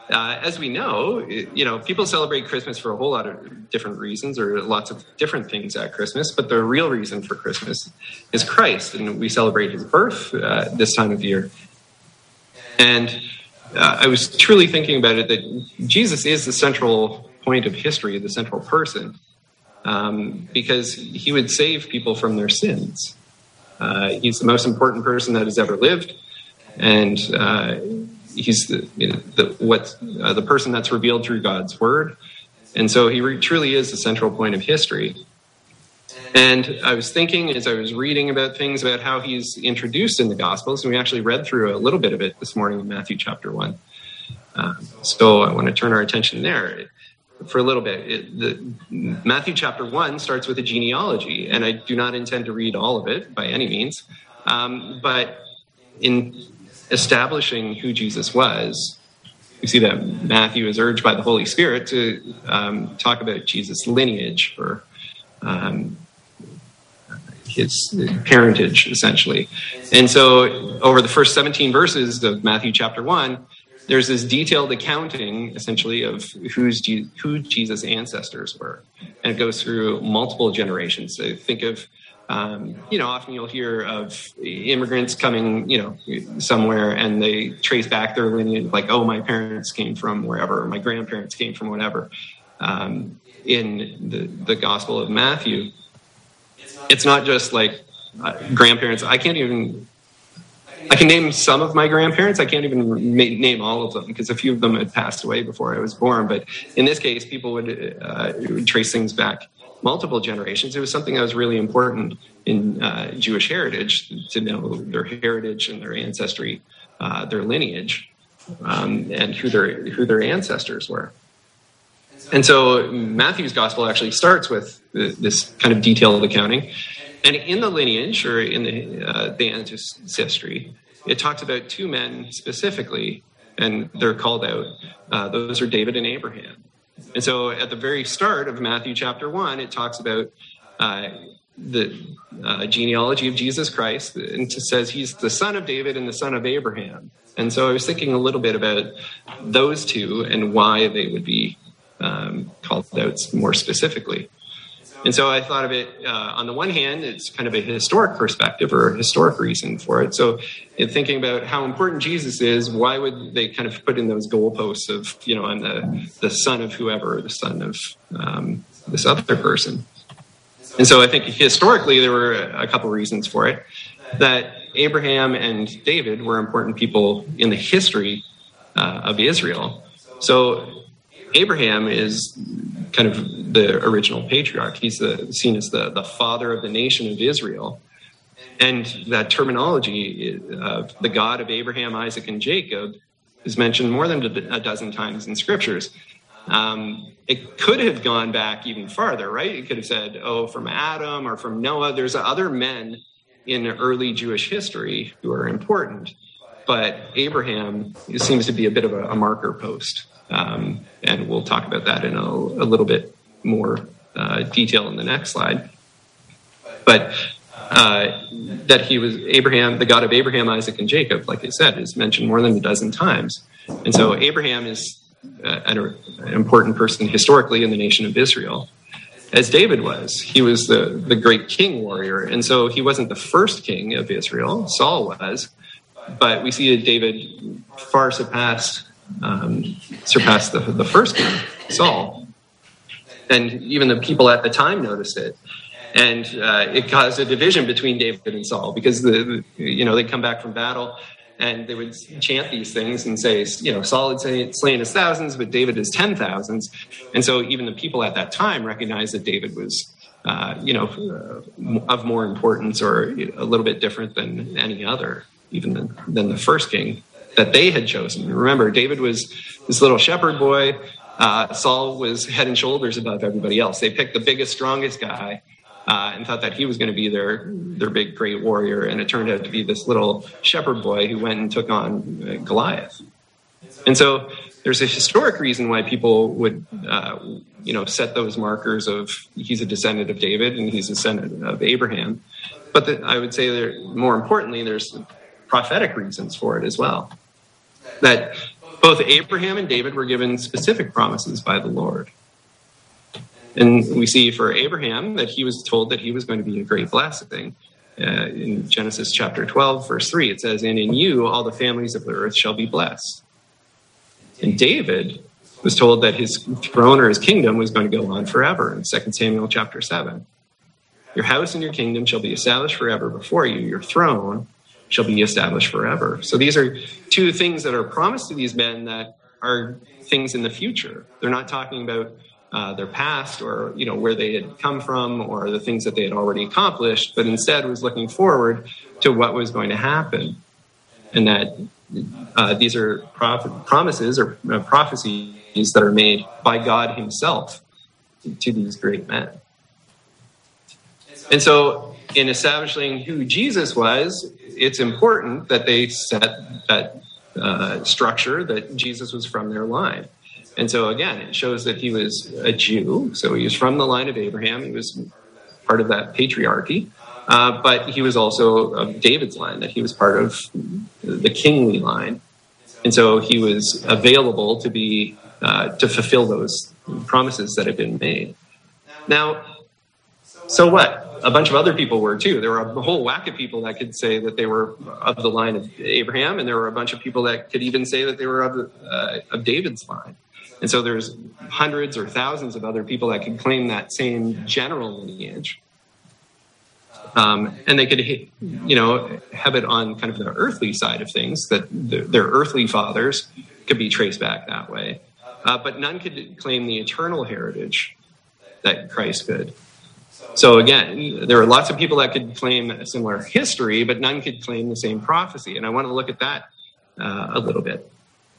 as we know, people celebrate Christmas for a whole lot of different reasons, or lots of different things at Christmas. But the real reason for Christmas is Christ, and we celebrate his birth this time of year. And I was truly thinking about it, that Jesus is the central point of history, the central person, because he would save people from their sins. He's the most important person that has ever lived, and he's the person that's revealed through God's word. And so he truly is the central point of history. And I was thinking, as I was reading about things about how he's introduced in the Gospels, and we actually read through a little bit of it this morning in Matthew chapter 1. So I want to turn our attention there for a little bit. Matthew chapter 1 starts with a genealogy, and I do not intend to read all of it by any means. But in establishing who Jesus was, we see that Matthew is urged by the Holy Spirit to talk about Jesus' lineage, or his parentage, essentially. And so over the first 17 verses of Matthew chapter 1, there's this detailed accounting, essentially, of who Jesus' ancestors were. And it goes through multiple generations. So think of, often you'll hear of immigrants coming, somewhere, and they trace back their lineage, like, oh, my parents came from wherever, or my grandparents came from whatever. In the Gospel of Matthew, it's not just like grandparents. I can name some of my grandparents. I can't even name all of them, because a few of them had passed away before I was born. But in this case, people would trace things back multiple generations. It was something that was really important in Jewish heritage, to know their heritage and their ancestry, their lineage, and who their ancestors were. And so Matthew's gospel actually starts with this kind of detailed accounting. And in the lineage, or in the ancestry, it talks about two men specifically, and they're called out. Those are David and Abraham. And so at the very start of Matthew chapter 1, it talks about the genealogy of Jesus Christ, and it says he's the son of David and the son of Abraham. And so I was thinking a little bit about those two and why they would be called out more specifically. And so I thought of it, on the one hand, it's kind of a historic perspective, or a historic reason for it. So in thinking about how important Jesus is, why would they kind of put in those goalposts of, I'm the son of whoever, the son of this other person? And so I think historically there were a couple reasons for it. That Abraham and David were important people in the history of Israel. So Abraham is kind of the original patriarch. He's seen as the father of the nation of Israel. And that terminology of the God of Abraham, Isaac, and Jacob is mentioned more than a dozen times in scriptures. It could have gone back even farther, right? It could have said, from Adam or from Noah. There's other men in early Jewish history who are important. But Abraham seems to be a bit of a marker post. And we'll talk about that in a little bit more detail in the next slide. But that he was Abraham, the God of Abraham, Isaac, and Jacob, like I said, is mentioned more than a dozen times. And so Abraham is an important person historically in the nation of Israel, as David was. He was the great king warrior. And so he wasn't the first king of Israel. Saul was. But we see that David far surpassed the first king, Saul. And even the people at the time noticed it. And it caused a division between David and Saul, because they'd come back from battle and they would chant these things and say, Saul had slain his thousands, but David his 10,000s. And so even the people at that time recognized that David was, of more importance, or a little bit different than any other, even than the first king that they had chosen. Remember, David was this little shepherd boy. Saul was head and shoulders above everybody else. They picked the biggest, strongest guy and thought that he was going to be their big, great warrior. And it turned out to be this little shepherd boy who went and took on Goliath. And so there's a historic reason why people would, set those markers of he's a descendant of David and he's a descendant of Abraham. But I would say more importantly, there's prophetic reasons for it as well. That Both Abraham and David were given specific promises by the Lord. And we see for Abraham that he was told that he was going to be a great blessing. In Genesis chapter 12, verse 3, it says, "And in you all the families of the earth shall be blessed." And David was told that his throne or his kingdom was going to go on forever in 2 Samuel chapter 7. "Your house and your kingdom shall be established forever before you. Your throne shall be established forever." So these are two things that are promised to these men that are things in the future. They're not talking about their past or where they had come from or the things that they had already accomplished, but instead was looking forward to what was going to happen. And that these are promises or prophecies that are made by God himself to these great men. And so in establishing who Jesus was, it's important that they set that structure that Jesus was from their line. And so again, it shows that he was a Jew. So he was from the line of Abraham. He was part of that patriarchy. But he was also of David's line, that he was part of the kingly line. And so he was available to be to fulfill those promises that had been made. Now, so what? A bunch of other people were too. There were a whole whack of people that could say that they were of the line of Abraham, and there were a bunch of people that could even say that they were of David's line. And so there's hundreds or thousands of other people that could claim that same general lineage. And they could, have it on kind of the earthly side of things, that their earthly fathers could be traced back that way. But none could claim the eternal heritage that Christ could. So again, there are lots of people that could claim a similar history, but none could claim the same prophecy. And I want to look at that a little bit.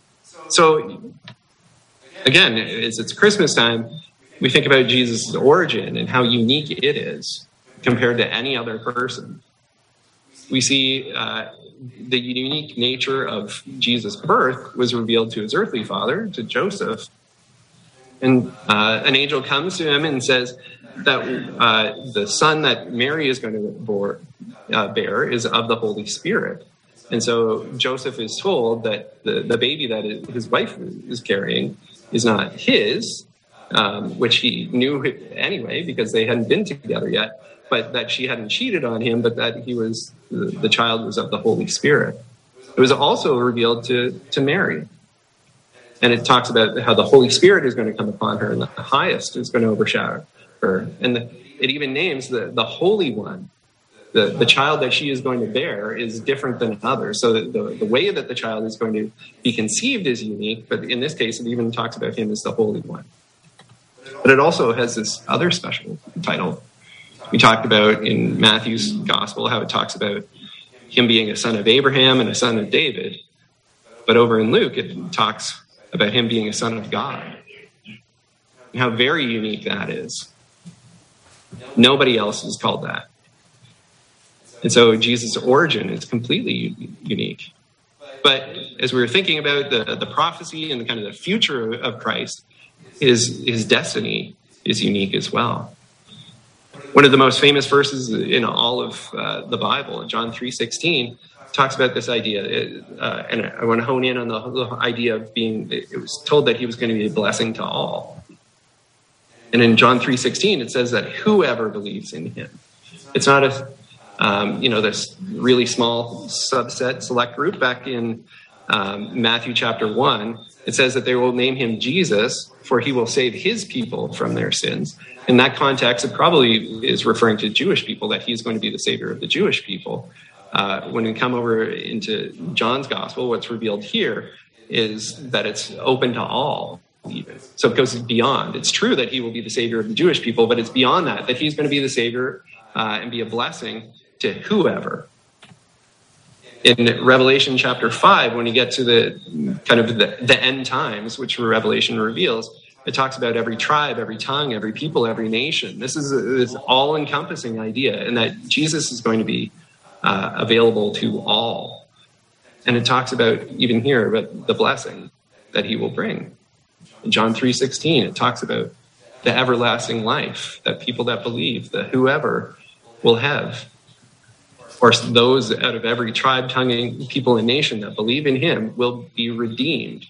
So again, as it's Christmas time, we think about Jesus' origin and how unique it is compared to any other person. We see the unique nature of Jesus' birth was revealed to his earthly father, to Joseph. And an angel comes to him and says that the son that Mary is going to bear is of the Holy Spirit. And so Joseph is told that the baby that his wife is carrying is not his, which he knew anyway because they hadn't been together yet, but that she hadn't cheated on him, but that the child was of the Holy Spirit. It was also revealed to Mary. And it talks about how the Holy Spirit is going to come upon her and the highest is going to overshadow her. And it even names the Holy One. The child that she is going to bear is different than others. So the way that the child is going to be conceived is unique, but in this case, it even talks about him as the Holy One. But it also has this other special title. We talked about in Matthew's gospel how it talks about him being a son of Abraham and a son of David. But over in Luke, it talks about him being a son of God. And how very unique that is. Nobody else is called that. And so Jesus' origin is completely unique. But as we were thinking about the prophecy and kind of the future of Christ, his destiny is unique as well. One of the most famous verses in all of the Bible, John 3:16, talks about this idea. And I want to hone in on the idea of it was told that he was going to be a blessing to all. And in John 3:16, it says that whoever believes in him. It's not this really small subset, select group. Back in Matthew chapter 1, it says that they will name him Jesus, for he will save his people from their sins. In that context, it probably is referring to Jewish people, that he's going to be the savior of the Jewish people. When we come over into John's gospel, what's revealed here is that it's open to all. Even. So it goes beyond. It's true that he will be the savior of the Jewish people, but it's beyond that he's going to be the savior and be a blessing to whoever. In Revelation chapter 5, when you get to the kind of the end times, which Revelation reveals, it talks about every tribe, every tongue, every people, every nation. This is this all-encompassing idea, and that Jesus is going to be available to all. And it talks about, even here, about the blessing that he will bring. In John 3:16, it talks about the everlasting life that people that believe, that whoever will have. Or those out of every tribe, tongue, people, and nation that believe in him will be redeemed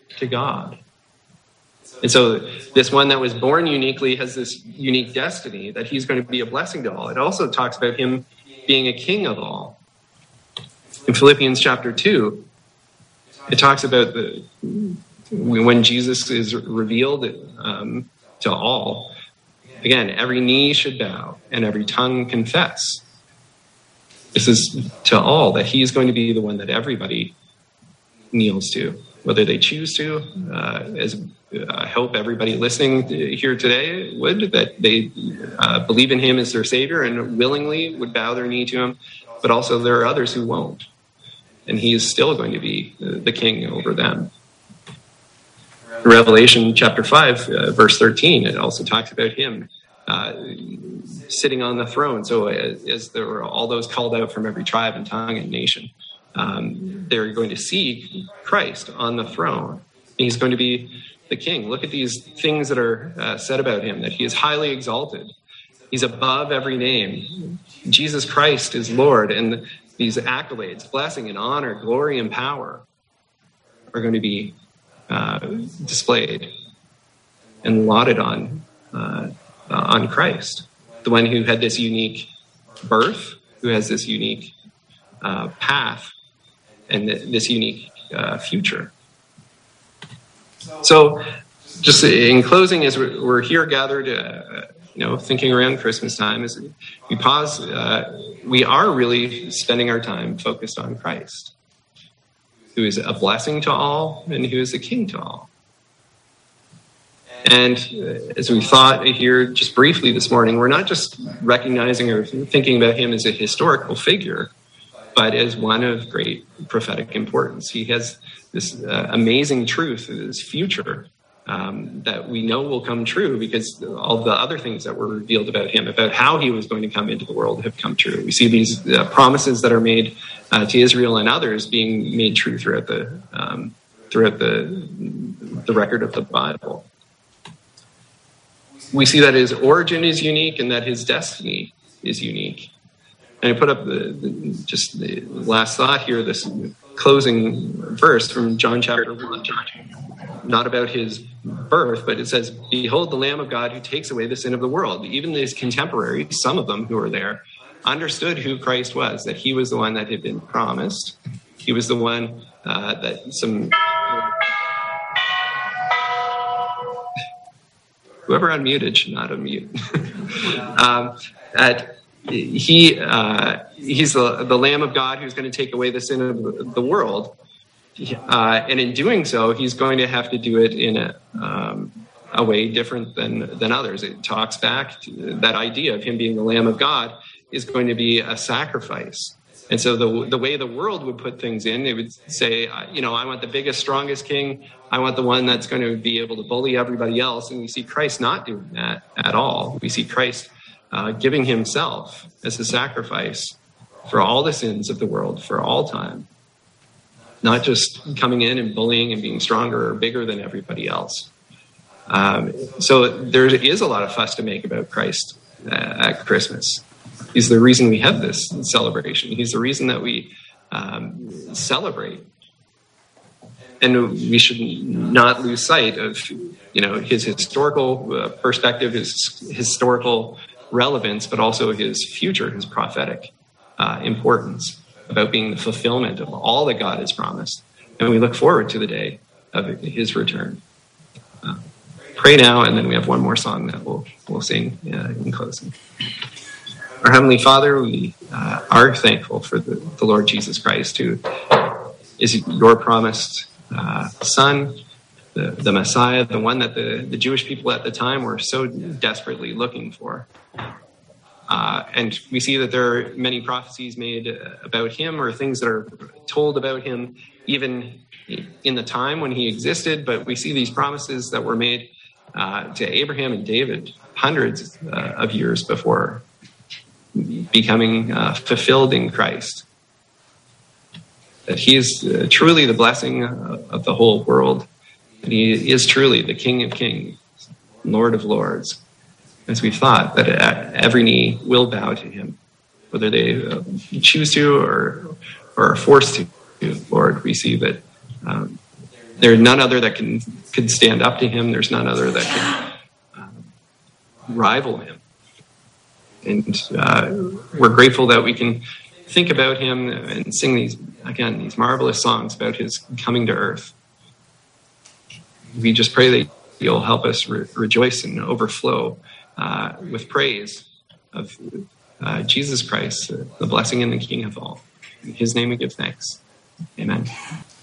to God. And so this one that was born uniquely has this unique destiny that he's going to be a blessing to all. It also talks about him being a king of all. In Philippians chapter 2, it talks about when Jesus is revealed to all. Again, every knee should bow and every tongue confess. This is to all that he is going to be the one that everybody kneels to, whether they choose to, as I hope everybody listening here today would, that they believe in him as their Savior and willingly would bow their knee to him, but also there are others who won't. And he is still going to be the king over them. Revelation chapter 5, verse 13, it also talks about him sitting on the throne. So as there were all those called out from every tribe and tongue and nation, they're going to see Christ on the throne. He's going to be the king. Look at these things that are said about him, that he is highly exalted. He's above every name. Jesus Christ is Lord. And these accolades, blessing and honor, glory and power are going to be displayed and lauded on Christ, the one who had this unique birth, who has this unique path, and this unique future. So, just in closing, as we're here gathered, thinking around Christmas time, as we pause, we are really spending our time focused on Christ, who is a blessing to all and who is a king to all. And as we thought here just briefly this morning, we're not just recognizing or thinking about him as a historical figure, but as one of great prophetic importance. He has this amazing truth, this future that we know will come true because all the other things that were revealed about him, about how he was going to come into the world, have come true. We see these promises that are made to Israel and others being made true throughout the record of the Bible. We see that his origin is unique and that his destiny is unique. And I put up just the last thought here, this closing verse from John chapter 1, not about his birth, but it says, "Behold the Lamb of God who takes away the sin of the world." Even his contemporaries, some of them who were there, understood who Christ was, that he was the one that had been promised. He was the one that some... Whoever unmuted should not unmute. He's the Lamb of God who's going to take away the sin of the world. And in doing so, he's going to have to do it in a way different than others. It talks back to that idea of him being the Lamb of God is going to be a sacrifice. And so the way the world would put things in, it would say, I want the biggest, strongest king. I want the one that's going to be able to bully everybody else. And we see Christ not doing that at all. We see Christ giving himself as a sacrifice for all the sins of the world for all time. Not just coming in and bullying and being stronger or bigger than everybody else. So there is a lot of fuss to make about Christ at Christmas. He's the reason we have this celebration. He's the reason that we celebrate. And we should not lose sight of, his historical perspective, his historical relevance, but also his future, his prophetic importance about being the fulfillment of all that God has promised. And we look forward to the day of his return. Pray now, and then we have one more song that we'll sing in closing. Our Heavenly Father, we are thankful for the Lord Jesus Christ, who is your promised Son, the Messiah, the one that the Jewish people at the time were so desperately looking for. And we see that there are many prophecies made about him or things that are told about him even in the time when he existed. But we see these promises that were made to Abraham and David hundreds of years before becoming fulfilled in Christ. That he is truly the blessing of the whole world. And he is truly the King of Kings, Lord of Lords. As we thought that every knee will bow to him, whether they choose to or are forced to. Lord, we see that There's none other that could stand up to him. There's none other that could rival him. And we're grateful that we can think about him and sing these marvelous songs about his coming to earth. We just pray that you'll help us rejoice and overflow with praise of Jesus Christ, the blessing and the King of all. In his name we give thanks. Amen.